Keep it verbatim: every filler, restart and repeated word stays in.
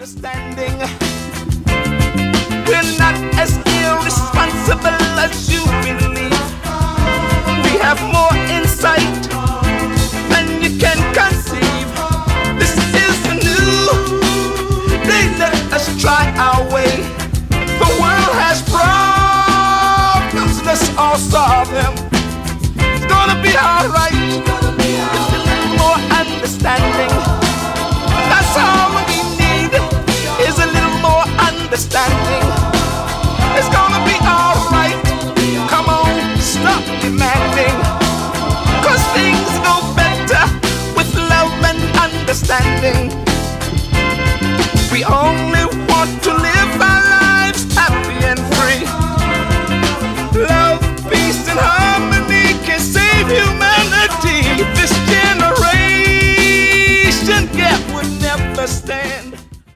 understanding. We're not as irresponsible as you believe. We have more insight than you can conceive. This is the new day, let us try our way. The world has problems, let's all solve them. It's gonna be alright, just a little more understanding. That's all we need, is a little more understanding. It's gonna be alright, come on, stop demanding. Cause things go better with love and understanding. We only want to live our lives happy and free. Love, peace and harmony can save humanity. This generation gap would never stand.